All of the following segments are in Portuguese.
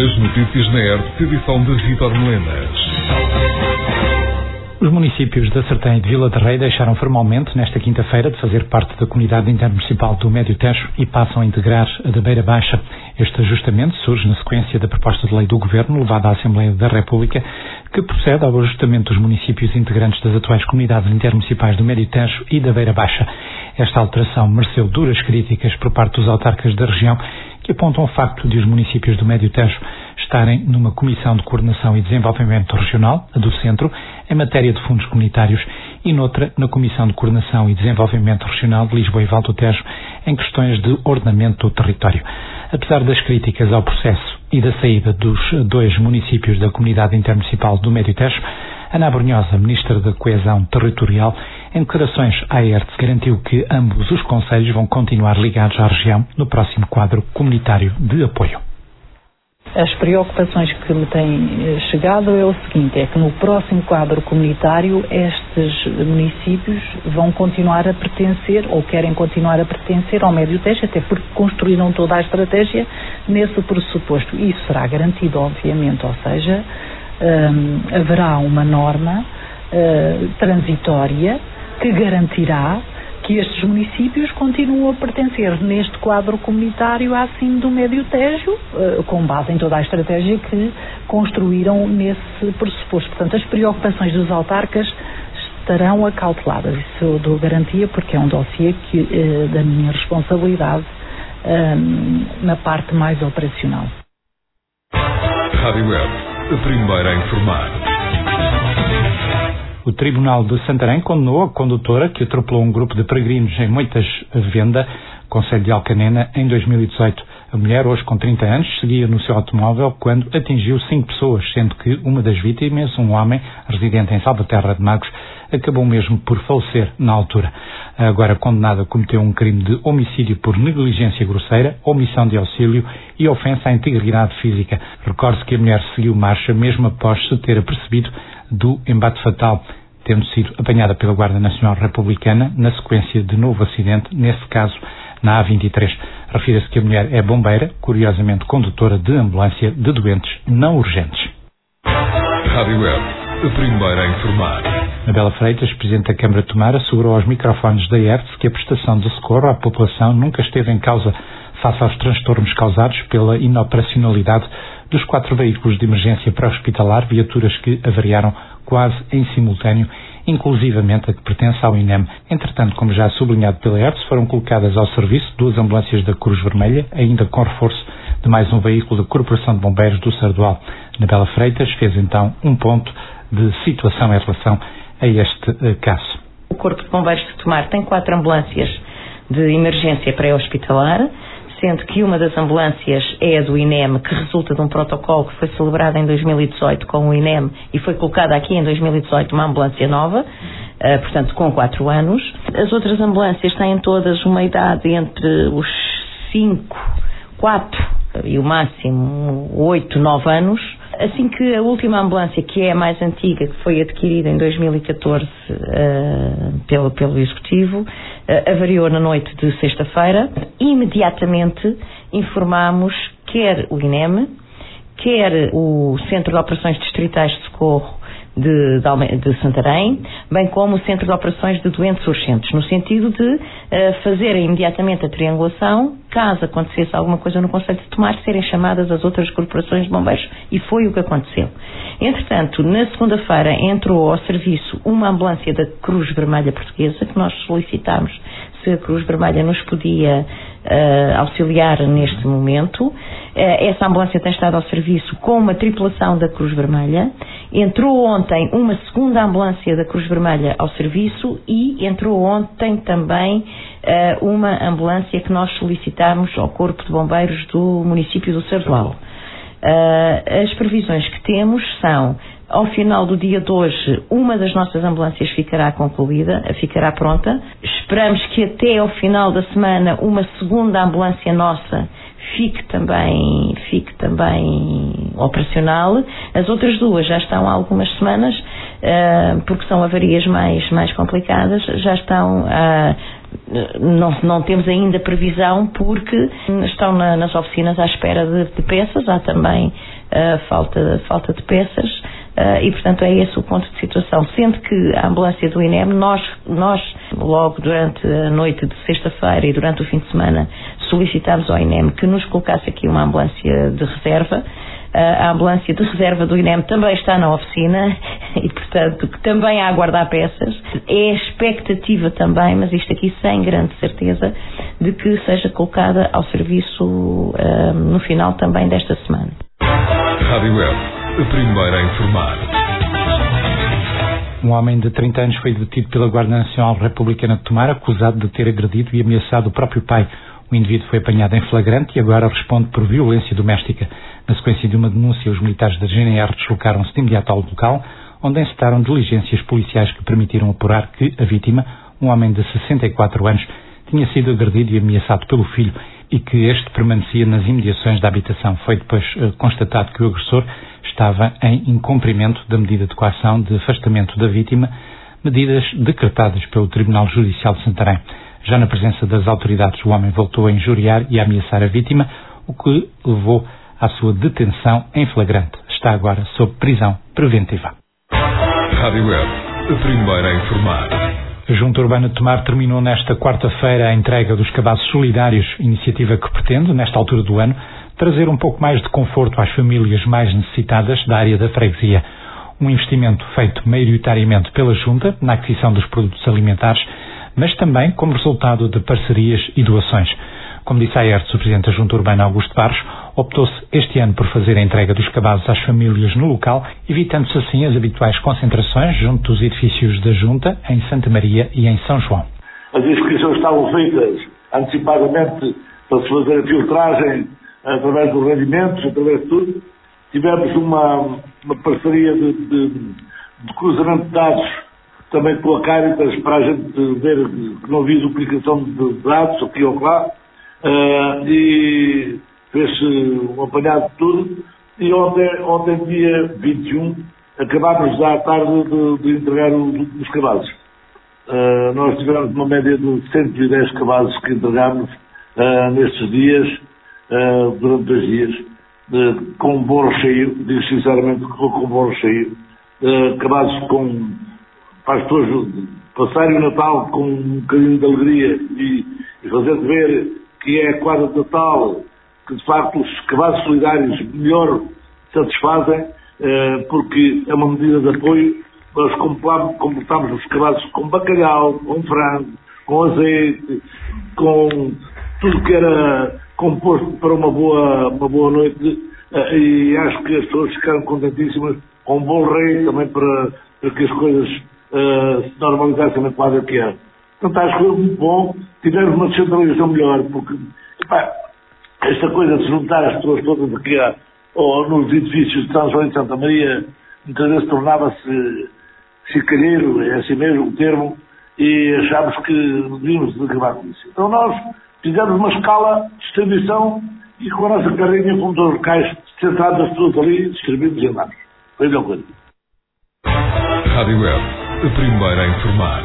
As notícias na ERTE, edição de Vítor Melenas. Os municípios de Sertém e de Vila de Rei deixaram formalmente, nesta quinta-feira, de fazer parte da Comunidade Intermunicipal do Médio Tejo e passam a integrar a da Beira Baixa. Este ajustamento surge na sequência da proposta de lei do Governo, levada à Assembleia da República, que procede ao ajustamento dos municípios integrantes das atuais Comunidades Intermunicipais do Médio Tejo e da Beira Baixa. Esta alteração mereceu duras críticas por parte dos autarcas da região, que apontam o facto de os municípios do Médio Tejo estarem numa Comissão de Coordenação e Desenvolvimento Regional, a do Centro, em matéria de fundos comunitários, e noutra na Comissão de Coordenação e Desenvolvimento Regional de Lisboa e Val do Tejo, em questões de ordenamento do território. Apesar das críticas ao processo e da saída dos dois municípios da Comunidade Intermunicipal do Médio Tejo, Ana Abrunhosa, Ministra da Coesão Territorial, em declarações à ERTE, garantiu que ambos os concelhos vão continuar ligados à região no próximo quadro comunitário de apoio. As preocupações que me têm chegado é o seguinte, é que no próximo quadro comunitário estes municípios vão continuar a pertencer, ou querem continuar a pertencer ao Médio Tejo, até porque construíram toda a estratégia nesse pressuposto. Isso será garantido, obviamente, ou seja, haverá uma norma transitória que garantirá que estes municípios continuam a pertencer neste quadro comunitário acima do Médio Tejo, com base em toda a estratégia que construíram nesse pressuposto. Portanto, as preocupações dos autarcas estarão acauteladas. Isso eu dou garantia, porque é um dossiê da minha responsabilidade na parte mais operacional. Rádio ERTE, a primeira a informar. O Tribunal de Santarém condenou a condutora que atropelou um grupo de peregrinos em Moitas Venda, concelho de Alcanena, em 2018. A mulher, hoje com 30 anos, seguia no seu automóvel quando atingiu 5 pessoas, sendo que uma das vítimas, um homem residente em Salvaterra de Magos, acabou mesmo por falecer na altura. A agora condenada cometeu um crime de homicídio por negligência grosseira, omissão de auxílio e ofensa à integridade física. Recorde-se que a mulher seguiu marcha mesmo após se ter apercebido do embate fatal, tendo sido apanhada pela Guarda Nacional Republicana na sequência de novo acidente, nesse caso na A23. Refira-se que a mulher é bombeira, curiosamente condutora de ambulância de doentes não urgentes. Rádio ERTE, a primeira a informar. Anabela Freitas, Presidente da Câmara de Tomar, assegurou aos microfones da ERTE que a prestação de socorro à população nunca esteve em causa face aos transtornos causados pela inoperacionalidade dos 4 veículos de emergência pré-hospitalar, viaturas que avariaram quase em simultâneo, inclusivamente a que pertence ao INEM. Entretanto, como já sublinhado pela ERTE, foram colocadas ao serviço 2 ambulâncias da Cruz Vermelha, ainda com reforço de mais um veículo da Corporação de Bombeiros do Sardual. Anabela Freitas fez então um ponto de situação em relação a este caso. O Corpo de Bombeiros de Tomar tem 4 ambulâncias de emergência pré-hospitalar, sendo que uma das ambulâncias é a do INEM, que resulta de um protocolo que foi celebrado em 2018 com o INEM e foi colocada aqui em 2018 uma ambulância nova, portanto com 4 anos. As outras ambulâncias têm todas uma idade entre os 5, 4 e o máximo 8, 9 anos. Assim que a última ambulância, que é a mais antiga, que foi adquirida em 2014 pelo Executivo, avariou na noite de sexta-feira, imediatamente informámos quer o INEM, quer o Centro de Operações Distritais de Socorro de Santarém, bem como o Centro de Operações de Doentes Urgentes, no sentido de fazerem imediatamente a triangulação, caso acontecesse alguma coisa no concelho de Tomar, serem chamadas as outras corporações de bombeiros, e foi o que aconteceu. Entretanto, na segunda-feira entrou ao serviço uma ambulância da Cruz Vermelha Portuguesa, que nós solicitámos se a Cruz Vermelha nos podia auxiliar neste momento. Essa ambulância tem estado ao serviço com uma tripulação da Cruz Vermelha. Entrou ontem uma segunda ambulância da Cruz Vermelha ao serviço e entrou ontem também uma ambulância que nós solicitámos ao Corpo de Bombeiros do município do Sardual. As previsões que temos são, ao final do dia de hoje, uma das nossas ambulâncias ficará concluída, ficará pronta. Esperamos que até ao final da semana uma segunda ambulância nossa fique também operacional. As outras 2 já estão há algumas semanas, porque são avarias mais complicadas, já estão não temos ainda previsão, porque estão nas oficinas à espera de peças. Há também falta de peças, e portanto é esse o ponto de situação, sendo que a ambulância do INEM, nós logo durante a noite de sexta-feira e durante o fim de semana solicitámos ao INEM que nos colocasse aqui uma ambulância de reserva. A ambulância de reserva do INEM também está na oficina e, portanto, também a aguardar peças. É expectativa também, mas isto aqui sem grande certeza, de que seja colocada ao serviço no final também desta semana. Rádio Web, a primeira a informar. Um homem de 30 anos foi detido pela Guarda Nacional Republicana de Tomar, acusado de ter agredido e ameaçado o próprio pai. O indivíduo foi apanhado em flagrante e agora responde por violência doméstica. Na sequência de uma denúncia, os militares da GNR deslocaram-se de imediato ao local, onde encetaram diligências policiais que permitiram apurar que a vítima, um homem de 64 anos, tinha sido agredido e ameaçado pelo filho e que este permanecia nas imediações da habitação. Foi depois constatado que o agressor estava em incumprimento da medida de coação de afastamento da vítima, medidas decretadas pelo Tribunal Judicial de Santarém. Já na presença das autoridades, o homem voltou a injuriar e a ameaçar a vítima, o que levou à sua detenção em flagrante. Está agora sob prisão preventiva. Rádio Web, a primeira a informar. A Junta Urbana de Tomar terminou nesta quarta-feira a entrega dos cabazes solidários, iniciativa que pretende, nesta altura do ano, trazer um pouco mais de conforto às famílias mais necessitadas da área da freguesia. Um investimento feito maioritariamente pela Junta na aquisição dos produtos alimentares, mas também como resultado de parcerias e doações. Como disse a ERTS, o Presidente da Junta Urbana, Augusto Barros, optou-se este ano por fazer a entrega dos cabazes às famílias no local, evitando-se assim as habituais concentrações junto dos edifícios da Junta, em Santa Maria e em São João. As inscrições estavam feitas antecipadamente para se fazer a filtragem através dos rendimentos, através de tudo. Tivemos uma parceria de cruzamento de dados também com a Caritas, para a gente ver que não havia duplicação de dados aqui ou lá, e fez-se um apanhado de tudo, e ontem dia 21, acabámos à tarde de entregar os cabazes. Nós tivemos uma média de 110 cabazes que entregámos nestes dias, durante 2 dias, com um bom recheio, digo sinceramente que foi com um bom recheio, cabazes para as pessoas passarem o Natal com um bocadinho de alegria e fazer ver que é a quadra de Natal, que de facto os cabazes solidários melhor satisfazem, porque é uma medida de apoio. Nós completamos os cabazes com bacalhau, com frango, com azeite, com tudo que era composto para uma boa noite, e acho que as pessoas ficaram contentíssimas, com um bom rei também para que as coisas se normalizassem na quadra que é. Portanto, acho que foi muito bom. Tivemos uma descentralização melhor, porque esta coisa de se juntar as pessoas todas aqui ou nos edifícios de São João e de Santa Maria, muitas vezes tornava-se chicalheiro, é assim mesmo o termo, e achámos que devíamos acabar com isso. Então nós fizemos uma escala de distribuição e com a nossa carrinha fomos aos locais centrados as pessoas ali, distribuímos e andamos. Foi a melhor coisa. Rádio Web, a primeira a informar.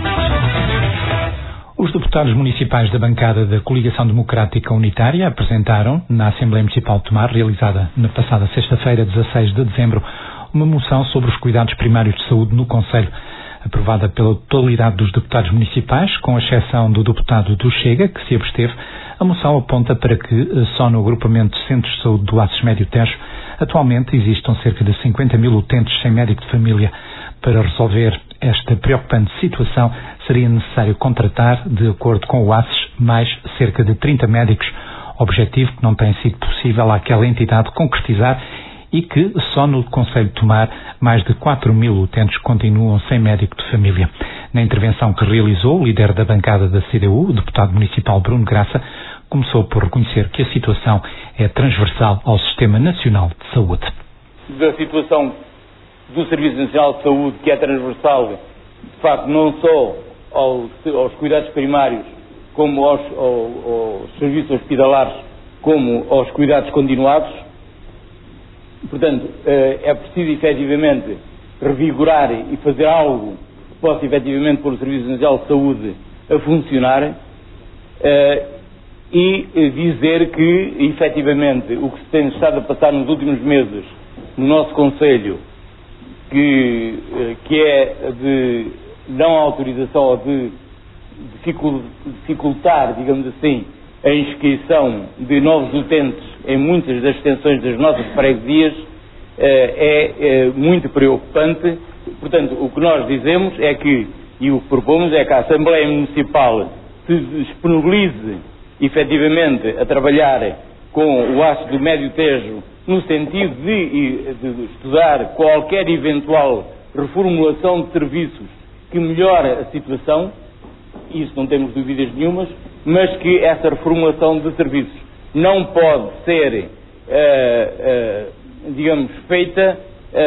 Os deputados municipais da bancada da Coligação Democrática Unitária apresentaram, na Assembleia Municipal de Tomar, realizada na passada sexta-feira, 16 de dezembro, uma moção sobre os cuidados primários de saúde no Concelho. Aprovada pela totalidade dos deputados municipais, com exceção do deputado do Chega, que se absteve, a moção aponta para que só no agrupamento de centros de saúde do Aços Médio Tejo atualmente existam cerca de 50 mil utentes sem médico de família. Para resolver esta preocupante situação, seria necessário contratar, de acordo com o ACES, mais cerca de 30 médicos, objetivo que não tem sido possível àquela entidade concretizar e que só no Concelho de Tomar mais de 4 mil utentes continuam sem médico de família. Na intervenção que realizou, o líder da bancada da CDU, o deputado municipal Bruno Graça, começou por reconhecer que a situação é transversal ao Sistema Nacional de Saúde. Da situação do Serviço Nacional de Saúde, que é transversal, de facto, não só aos cuidados primários, como aos serviços hospitalares, como aos cuidados continuados. Portanto, é preciso efetivamente revigorar e fazer algo que possa efetivamente pôr o Serviço Nacional de Saúde a funcionar, e dizer que, efetivamente, o que se tem estado a passar nos últimos meses no nosso Conselho, que é de não autorização ou de dificultar, digamos assim, a inscrição de novos utentes em muitas das extensões das nossas freguesias, é muito preocupante. Portanto, o que nós dizemos é que, e o que propomos é que a Assembleia Municipal se disponibilize efetivamente a trabalhar com o Aço do Médio Tejo no sentido de estudar qualquer eventual reformulação de serviços que melhore a situação, isso não temos dúvidas nenhumas, mas que essa reformulação de serviços não pode ser, digamos, feita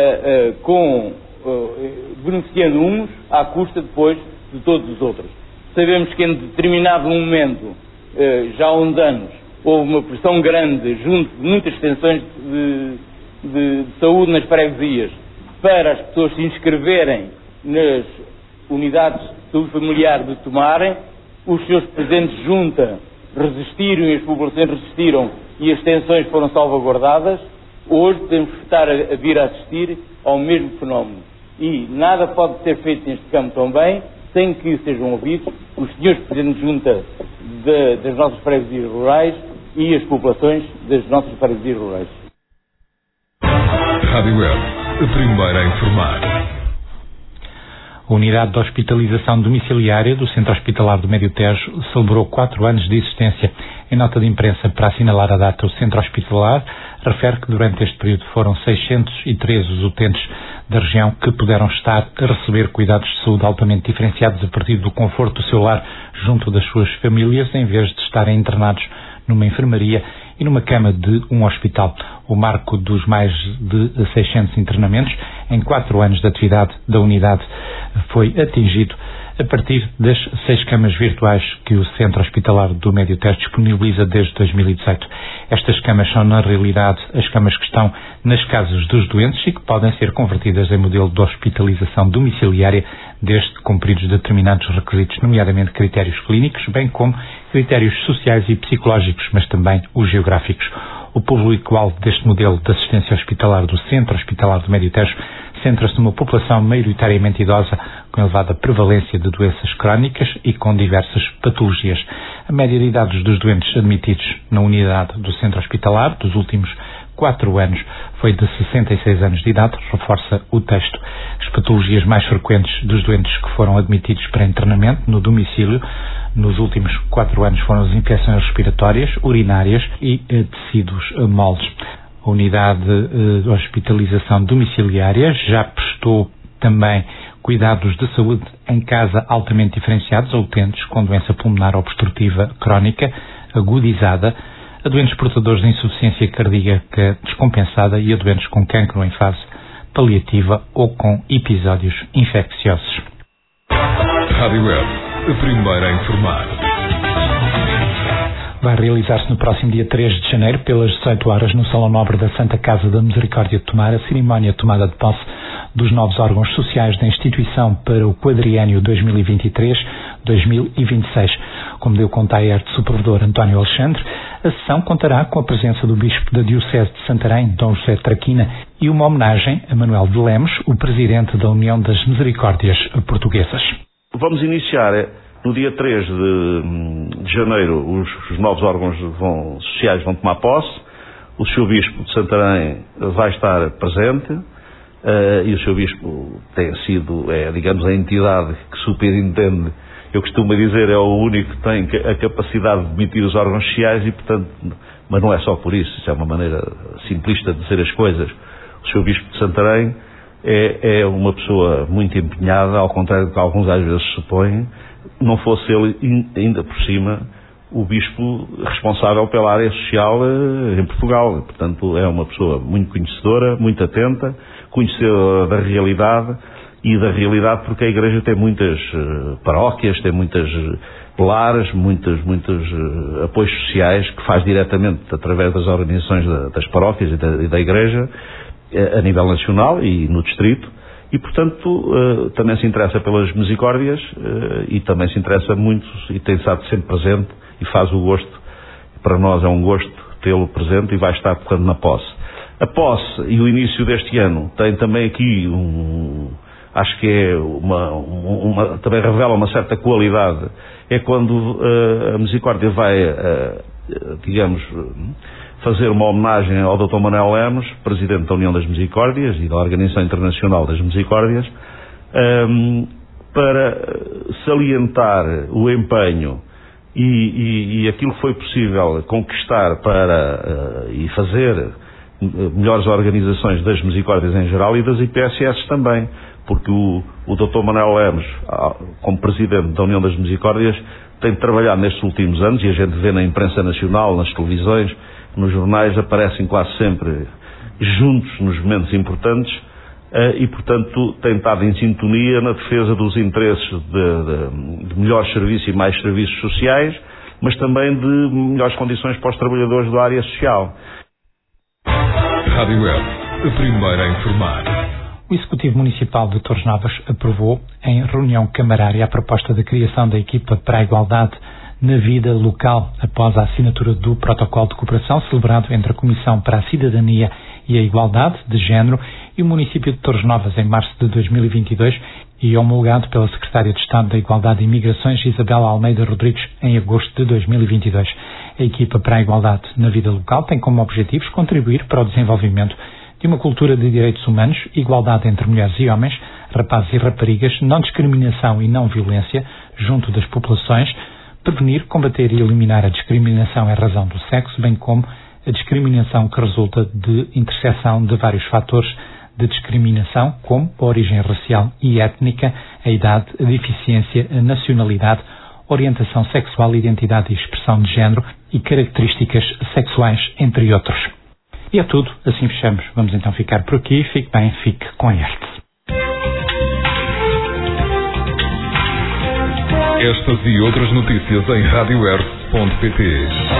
beneficiando uns à custa depois de todos os outros. Sabemos que em determinado momento, já há uns anos, houve uma pressão grande junto de muitas extensões de saúde nas freguesias para as pessoas se inscreverem nas unidades de saúde familiar de Tomarem. Os seus presidentes de junta resistiram e as populações resistiram e as extensões foram salvaguardadas. Hoje temos que estar a vir a assistir ao mesmo fenómeno. E nada pode ser feito neste campo também sem que sejam ouvidos os senhores presidentes de junta das nossas freguesias rurais e as populações das nossas freguesias rurais. Rádio Web, a primeira a informar. A Unidade de Hospitalização Domiciliária do Centro Hospitalar do Médio Tejo celebrou 4 anos de existência. Em nota de imprensa para assinalar a data, o Centro Hospitalar refere que durante este período foram 613 os utentes da região que puderam estar a receber cuidados de saúde altamente diferenciados a partir do conforto do seu lar junto das suas famílias, em vez de estarem internados numa enfermaria e numa cama de um hospital. O marco dos mais de 600 internamentos em 4 anos de atividade da unidade foi atingido a partir das 6 camas virtuais que o Centro Hospitalar do Médio Tejo disponibiliza desde 2018. Estas camas são, na realidade, as camas que estão nas casas dos doentes e que podem ser convertidas em modelo de hospitalização domiciliária, desde cumpridos determinados requisitos, nomeadamente critérios clínicos, bem como critérios sociais e psicológicos, mas também os geográficos. O público-alvo deste modelo de assistência hospitalar do Centro Hospitalar do Médio Tejo centra-se numa população maioritariamente idosa, com elevada prevalência de doenças crónicas e com diversas patologias. A média de idades dos doentes admitidos na unidade do Centro Hospitalar dos últimos 4 anos foi de 66 anos de idade, reforça o texto. As patologias mais frequentes dos doentes que foram admitidos para internamento no domicílio nos últimos 4 anos foram as infecções respiratórias, urinárias e tecidos moles. A unidade de hospitalização domiciliária já prestou também cuidados de saúde em casa altamente diferenciados a utentes com doença pulmonar obstrutiva crónica agudizada, a doentes portadores de insuficiência cardíaca descompensada e a doentes com cancro em fase paliativa ou com episódios infecciosos. Rádio Web, a primeira a informar. Vai realizar-se no próximo dia 3 de janeiro, pelas 18 horas, no Salão Nobre da Santa Casa da Misericórdia de Tomar, a cerimónia de tomada de posse dos novos órgãos sociais da instituição para o quadriênio 2023-2026. Como deu conta a ERTE o provedor António Alexandre, a sessão contará com a presença do Bispo da Diocese de Santarém, Dom José Traquina, e uma homenagem a Manuel de Lemos, o Presidente da União das Misericórdias Portuguesas. Vamos iniciar no dia 3 de janeiro, os novos órgãos sociais vão tomar posse, o Sr. Bispo de Santarém vai estar presente, e o Sr. Bispo tem sido, digamos, a entidade que superintende, eu costumo dizer, é o único que tem a capacidade de demitir os órgãos sociais e, portanto, mas não é só por isso, isso é uma maneira simplista de dizer as coisas. O Sr. Bispo de Santarém é uma pessoa muito empenhada, ao contrário do que alguns às vezes supõem, não fosse ele, ainda por cima, o Bispo responsável pela área social em Portugal. Portanto, é uma pessoa muito conhecedora, muito atenta, conhecedora da realidade, e da realidade porque a Igreja tem muitas paróquias, tem muitas lares, muitos apoios sociais que faz diretamente através das organizações das paróquias e da Igreja, a nível nacional e no distrito. E, portanto, também se interessa pelas misericórdias e também se interessa muito e tem estado sempre presente e faz o gosto para nós é um gosto tê-lo presente e vai estar tocando na posse. A posse e o início deste ano tem também aqui acho que é também revela uma certa qualidade. É quando a Misericórdia vai, digamos, fazer uma homenagem ao Dr. Manuel Lemos, Presidente da União das Misericórdias e da Organização Internacional das Misericórdias, para salientar o empenho e aquilo que foi possível conquistar e fazer melhores organizações das Misericórdias em geral e das IPSS também, porque o Dr. Manuel Lemos, como Presidente da União das Misericórdias, tem trabalhado nestes últimos anos, e a gente vê na imprensa nacional, nas televisões, nos jornais, aparecem quase sempre juntos nos momentos importantes, e portanto tem estado em sintonia na defesa dos interesses de melhores serviços e mais serviços sociais, mas também de melhores condições para os trabalhadores da área social. Rádio Web, a primeira a informar. O Executivo Municipal de Torres Novas aprovou, em reunião camarária, a proposta de criação da equipa para a igualdade na vida local, após a assinatura do protocolo de cooperação celebrado entre a Comissão para a Cidadania e a Igualdade de Género e o município de Torres Novas em março de 2022 e homologado pela Secretária de Estado da Igualdade e Imigrações, Isabela Almeida Rodrigues, em agosto de 2022. A equipa para a igualdade na vida local tem como objetivos contribuir para o desenvolvimento de uma cultura de direitos humanos, igualdade entre mulheres e homens, rapazes e raparigas, não discriminação e não violência junto das populações, prevenir, combater e eliminar a discriminação em razão do sexo, bem como a discriminação que resulta de interseção de vários fatores de discriminação, como a origem racial e étnica, a idade, a deficiência, a nacionalidade, orientação sexual, identidade e expressão de género e características sexuais, entre outros. E é tudo, assim fechamos. Vamos então ficar por aqui. Fique bem, fique com a ERTE. Estas e outras notícias em radioweb.pt.